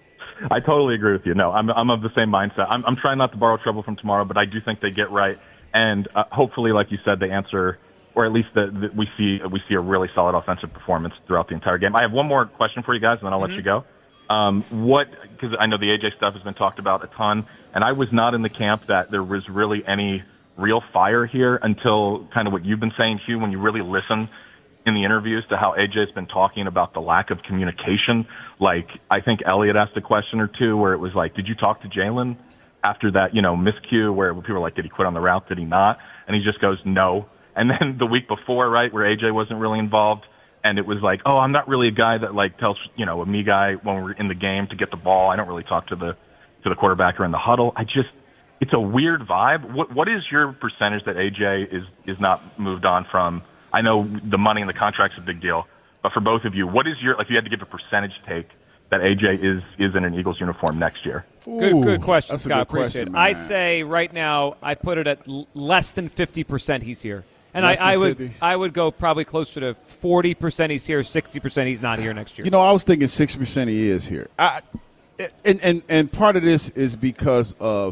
I totally agree with you. No, I'm I'm of the same mindset. I'm I'm trying not to borrow trouble from tomorrow, but I do think they get right, and uh, hopefully, like you said, they answer, or at least the, the, we see we see a really solid offensive performance throughout the entire game. I have one more question for you guys, and then I'll Mm-hmm. let you go. Um, what? Because I know the A J stuff has been talked about a ton, and I was not in the camp that there was really any real fire here until kind of what you've been saying, Hugh, when you really listen in the interviews to how A J's been talking about the lack of communication. Like, I think Elliott asked a question or two where it was like, did you talk to Jalen after that, you know, miscue where people were like, did he quit on the route? Did he not? And he just goes, no. And then the week before, right, where A J wasn't really involved, and it was like, oh, I'm not really a guy that like tells, you know, a me guy when we're in the game to get the ball. I don't really talk to the, to the quarterback or in the huddle. I just, it's a weird vibe. What What is your percentage that A J is is not moved on from? I know the money and the contract's a big deal, but for both of you, what is your, like, if you had to give a percentage take that A J is is in an Eagles uniform next year? Good, good question, that's a Scott. good Appreciate question, it. man. I'd say right now I put it at l- less than fifty percent he's here. And Less I, I than would fifty? I would go probably closer to forty percent he's here, sixty percent he's not here next year. You know, I was thinking sixty percent he is here. I, and, and, and part of this is because of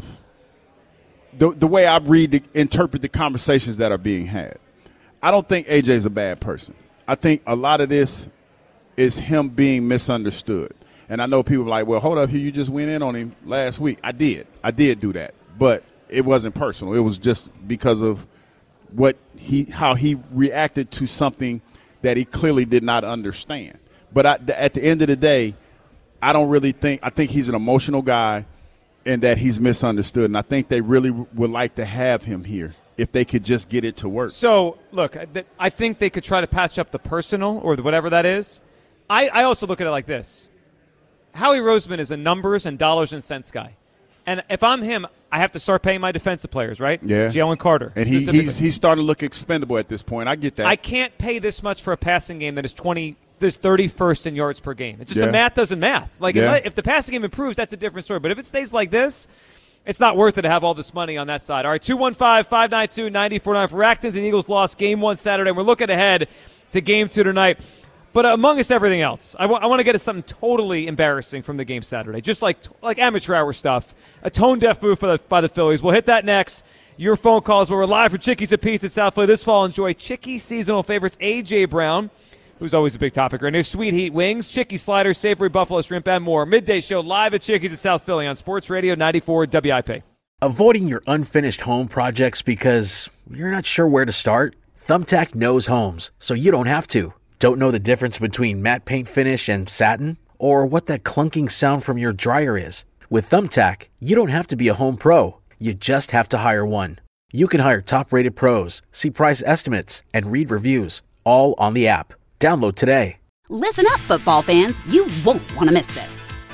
the, the way I read, the, interpret the conversations that are being had. I don't think A J's a bad person. I think a lot of this is him being misunderstood. And I know people are like, well, hold up here, you just went in on him last week. I did. I did do that. But it wasn't personal. It was just because of what he, how he reacted to something that he clearly did not understand. But I, at the end of the day, I don't really think – I think he's an emotional guy and that he's misunderstood. And I think they really would like to have him here if they could just get it to work. So, look, I think they could try to patch up the personal or whatever that is. I, I also look at it like this. Howie Roseman is a numbers and dollars and cents guy. And if I'm him, I have to start paying my defensive players, right? Yeah. Jalen Carter. And he, he's he's starting to look expendable at this point. I get that. I can't pay this much for a passing game that is twenty, there's thirty-first in yards per game. It's just Yeah. the math doesn't math. Like, Yeah. if, if the passing game improves, that's a different story. But if it stays like this, it's not worth it to have all this money on that side. All right, two one five, five nine two, nine four nine for Acton. The Eagles lost game one Saturday. We're looking ahead to game two tonight. But among us, everything else, I, w- I want to get to something totally embarrassing from the game Saturday, just like like amateur hour stuff. A tone-deaf move for the, by the Phillies. We'll hit that next. Your phone calls. We're live for Chickies at Pete's in South Philly this fall. Enjoy Chickies seasonal favorites A J. Brown, who's always a big topic right now, Sweet Heat Wings, Chickie Sliders, Savory Buffalo Shrimp, and more. Midday show live at Chickies at South Philly on Sports Radio ninety-four W I P. Avoiding your unfinished home projects because you're not sure where to start? Thumbtack knows homes, so you don't have to. Don't know the difference between matte paint finish and satin? Or what that clunking sound from your dryer is? With Thumbtack, you don't have to be a home pro. You just have to hire one. You can hire top-rated pros, see price estimates, and read reviews, all on the app. Download today. Listen up, football fans. You won't want to miss this.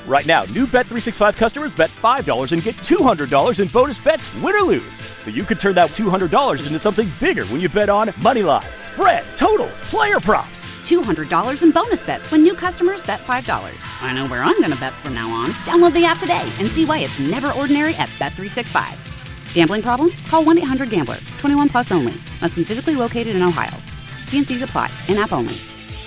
Right now, new Bet three sixty-five customers bet five dollars and get two hundred dollars in bonus bets, win or lose. So you could turn that two hundred dollars into something bigger when you bet on Moneyline, spread, totals, player props. two hundred dollars in bonus bets when new customers bet five dollars. I know where I'm going to bet from now on. Download the app today and see why it's never ordinary at Bet three sixty-five. Gambling problem? Call one eight hundred gambler. twenty-one plus only. Must be physically located in Ohio. T and C's apply. In-app only.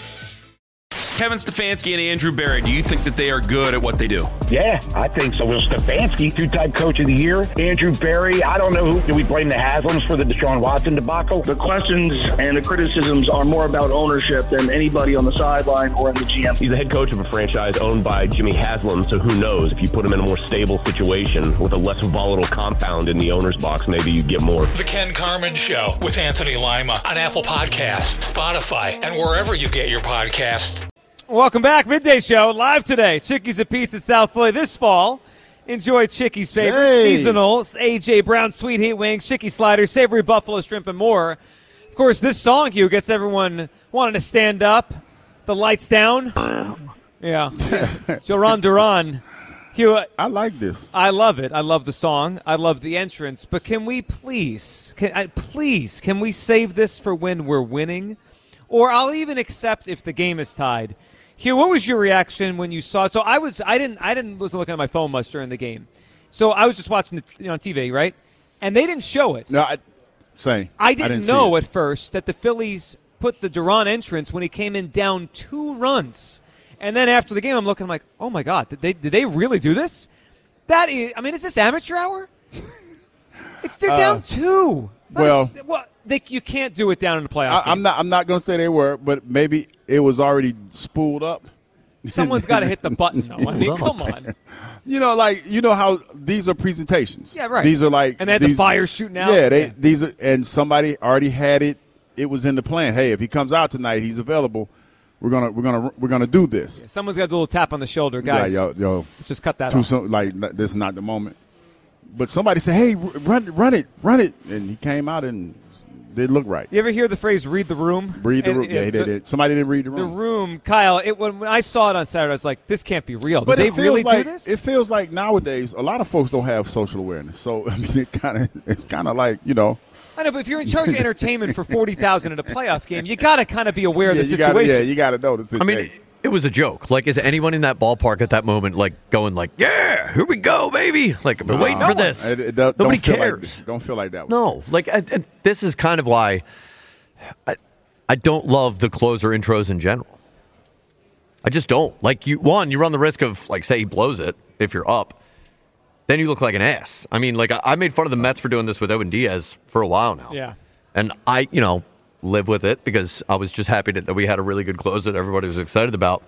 Kevin Stefanski and Andrew Berry, do you think that they are good at what they do? Yeah, I think so. Will Stefanski, two-time coach of the year. Andrew Berry, I don't know who. Do we blame the Haslams for the Deshaun Watson debacle? The questions and the criticisms are more about ownership than anybody on the sideline or in the G M. He's the head coach of a franchise owned by Jimmy Haslam, so who knows? If you put him in a more stable situation with a less volatile compound in the owner's box, maybe you get more. The Ken Carman Show with Anthony Lima on Apple Podcasts, Spotify, and wherever you get your podcasts. Welcome back. Midday Show, live today. Chickies and Pete's in South Philly this fall. Enjoy Chickies' favorite Hey. seasonal, A J Brown Sweet Heat Wings, Chicky Sliders, Savory Buffalo Shrimp, and more. Of course, this song, Hugh, gets everyone wanting to stand up. The lights down. Yeah. Duran Duran. Hugh, I like this. I love it. I love the song. I love the entrance. But can we please, can I, please, can we save this for when we're winning? Or I'll even accept if the game is tied. Hugh, what was your reaction when you saw it? So I was, I didn't, I didn't was looking at my phone much during the game. So I was just watching it, you know, on T V, right? And they didn't show it. No, I, same. I didn't, I didn't know see it. at first that the Phillies put the Duran entrance when he came in down two runs. And then after the game, I'm looking, I'm like, oh my God, did they did they really do this? That is, I mean, is this amateur hour? It's they're Uh, down two. That well- is- well, they, you can't do it down in the playoff. I, game. I'm not. I'm not going to say they were, but maybe it was already spooled up. Someone's got to hit the button, though. I mean, come on. You know, like you know how these are presentations. Yeah, right. These are like And they had these, the fire shooting out. Yeah, they these are, and somebody already had it. It was in the plan. Hey, if he comes out tonight, he's available. We're gonna we're gonna we're gonna do this. Yeah, someone's got a little tap on the shoulder, guys. Yeah, yo, yo, let's just cut that too off. soon, like this is not the moment. But somebody said, "Hey, run, run it, run it," and he came out and didn't look right. You ever hear the phrase "read the room"? Read the And- room. Yeah, he the- did. did. Somebody didn't read the The room. room, Kyle. It, when, when I saw it on Saturday, I was like, "This can't be real." Did But they it feels really like do this? it feels like nowadays a lot of folks don't have social awareness. So I mean, it kind of it's kind of like you know. I know, but if you're in charge of entertainment for forty thousand at a playoff game, you got to kind of be aware yeah, of the you gotta, situation. yeah, you got to know the I situation. mean, it was a joke. Like, is anyone in that ballpark at that moment, like, going like, yeah, here we go, baby? Like, I've been Nah, waiting for this. It, it don't, Nobody don't feel cares. Like, don't feel like that. No, like, I, I, this is kind of why I, I don't love the closer intros in general. I just don't. Like, you one, you run the risk of, like, say he blows it if you're up. Then you look like an ass. I mean, like, I, I made fun of the Mets for doing this with Owen Diaz for a while now. Yeah. And I, you know, live with it because I was just happy that we had a really good close that everybody was excited about.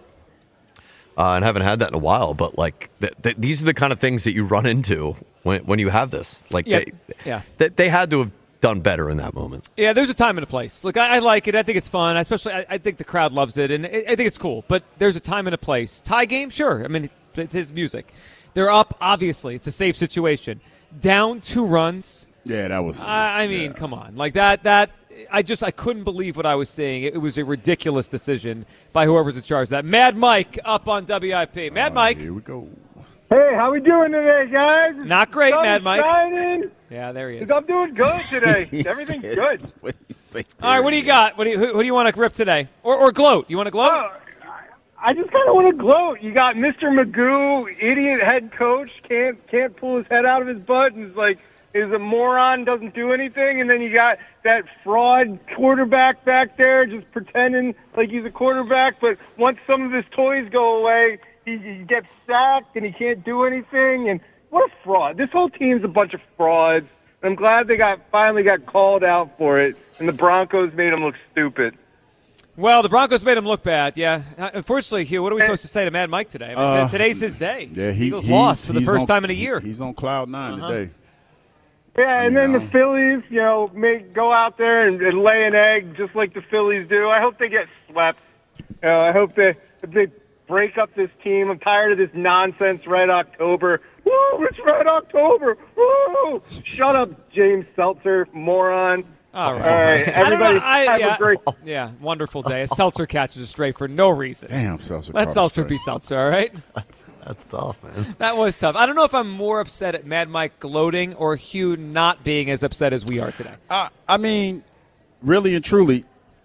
Uh, and haven't had that in a while. But, like, th- th- these are the kind of things that you run into when when you have this. Like, Yeah. they, Yeah. they, they had to have done better in that moment. Yeah, there's a time and a place. Look, I, I like it. I think it's fun. Especially, I, I think the crowd loves it, and I, I think it's cool. But there's a time and a place. Tie game, sure. I mean, it's his music. They're up, obviously. It's a safe situation. Down two runs. Yeah, that was. I, I mean, come on, like that. That I just I couldn't believe what I was seeing. It, it was a ridiculous decision by whoever's in charge of that. Mad Mike up on W I P. Mad Mike. Here we go. Hey, how we doing today, guys? Not great, Sun's Mad Mike. shining. Yeah, there he is. I'm doing good today. Everything's good. All right, what do you got? What do you, who, who do you want to rip today? Or, or gloat? You want to gloat? Oh, I just kind of want to gloat. You got Mister Magoo, idiot head coach, can't can't pull his head out of his butt, and is like is a moron, doesn't do anything, and then you got that fraud quarterback back there just pretending like he's a quarterback, but once some of his toys go away, he, he gets sacked and he can't do anything. And what a fraud! This whole team's a bunch of frauds. I'm glad they got finally got called out for it, and the Broncos made them look stupid. Well, the Broncos made him look bad, yeah. Uh, Unfortunately, Hugh, what are we supposed to say to Mad Mike today? I mean, Uh, today's his day. Yeah, he, Eagles he's, lost for the he's first on- time in a year. He's on cloud nine Uh-huh. today. Yeah, and then the Phillies, you know, make go out there and, and lay an egg just like the Phillies do. I hope they get swept. You know, I hope they they break up this team. I'm tired of this nonsense. Red October. Woo! It's Red October. Woo! Shut up, James Seltzer, moron. All right. All right, everybody, I, have yeah, a great. yeah, wonderful day. A seltzer catches a stray for no reason. Damn, seltzer. Let caught a seltzer stray. be seltzer, all right? That's, that's tough, man. That was tough. I don't know if I'm more upset at Mad Mike gloating or Hugh not being as upset as we are today. I, I mean, really and truly,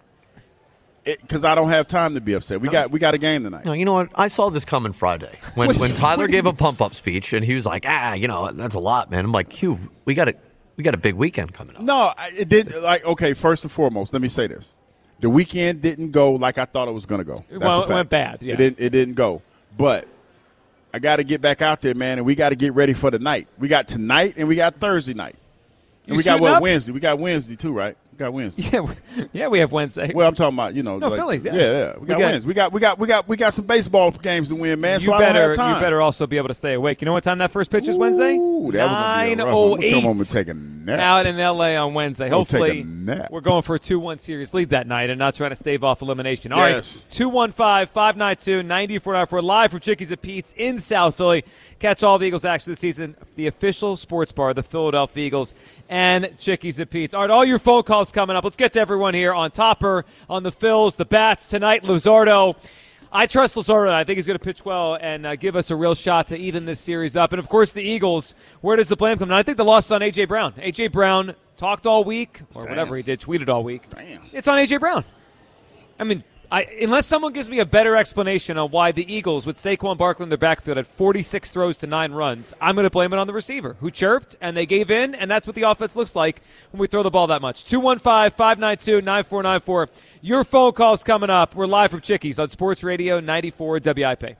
because I don't have time to be upset. We got we got a game tonight. No, you know what? I saw this coming Friday when What- when Tyler what do gave you a pump up speech and he was like, ah, you know, that's a lot, man. I'm like, Hugh, we got a we got a big weekend coming up. No, I- it didn't. Like, okay, first and foremost, let me say this: the weekend didn't go like I thought it was going to go. That's Well, a it fact. went bad, yeah. It didn't. It didn't go. But I got to get back out there, man, and we got to get ready for the night. We got tonight and we got Thursday night, and You we got suiting what up? Wednesday. We got Wednesday too, right? We got Wednesday. Yeah, we- yeah, we have Wednesday. Well, I'm talking about, you know, No, like- Phillies, yeah. yeah, yeah. We We got got- Wednesday. We got we got we got we got some baseball games to win, man. you so I better, don't have time. you better also be able to stay awake. You know what time that first pitch is Wednesday? Ooh, that was gonna nine be a rough oh one. We'll come home eight. and take a nap. Out in L A on Wednesday. Go take a Hopefully, nap. we're going for a two one series lead that night and not trying to stave off elimination. All right, Yes. two one five, five nine two, nine four nine four live from Chickies and Pete's in South Philly. Catch all the Eagles action this season, the official sports bar, the Philadelphia Eagles, and Chickies and Pete's. All right, all your phone calls coming up. Let's get to everyone here on Topper, on the Phils, the Bats tonight. Luzardo. I trust Luzardo. I think he's going to pitch well and uh, give us a real shot to even this series up. And, of course, the Eagles, where does the blame come? Now, I think the loss is on A J. Brown. A J. Brown talked all week, or Damn. whatever he did, tweeted all week. Damn. It's on A J. Brown. I mean, I, unless someone gives me a better explanation on why the Eagles, with Saquon Barkley in their backfield, had forty-six throws to nine runs, I'm going to blame it on the receiver who chirped and they gave in, and that's what the offense looks like when we throw the ball that much. two one five, five nine two, nine four nine four. Your phone calls coming up. We're live from Chickies on Sports Radio ninety-four W I P.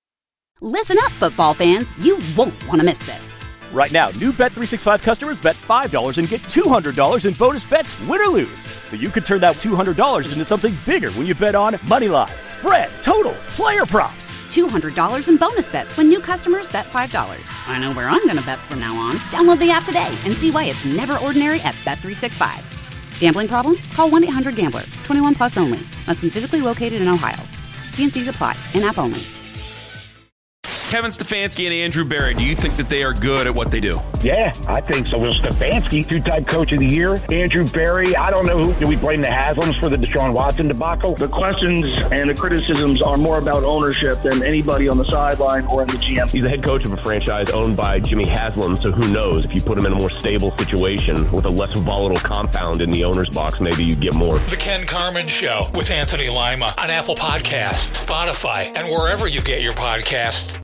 Listen up, football fans. You won't want to miss this. Right now, new Bet three sixty-five customers bet five dollars and get two hundred dollars in bonus bets, win or lose. So you could turn that two hundred dollars into something bigger when you bet on Moneyline, spread, totals, player props. two hundred dollars in bonus bets when new customers bet five dollars. I know where I'm going to bet from now on. Download the app today and see why it's never ordinary at Bet three sixty-five. Gambling problem? Call one eight hundred gambler. twenty-one plus only. Must be physically located in Ohio. T and C's apply. In-app only. Kevin Stefanski and Andrew Berry, do you think that they are good at what they do? Yeah, I think so. Will Stefanski, two-time coach of the year. Andrew Berry, I don't know who. Do we blame the Haslams for the Deshaun Watson debacle? The questions and the criticisms are more about ownership than anybody on the sideline or in the G M. He's the head coach of a franchise owned by Jimmy Haslam, so who knows? If you put him in a more stable situation with a less volatile compound in the owner's box, maybe you get more. The Ken Carman Show with Anthony Lima on Apple Podcasts, Spotify, and wherever you get your podcasts.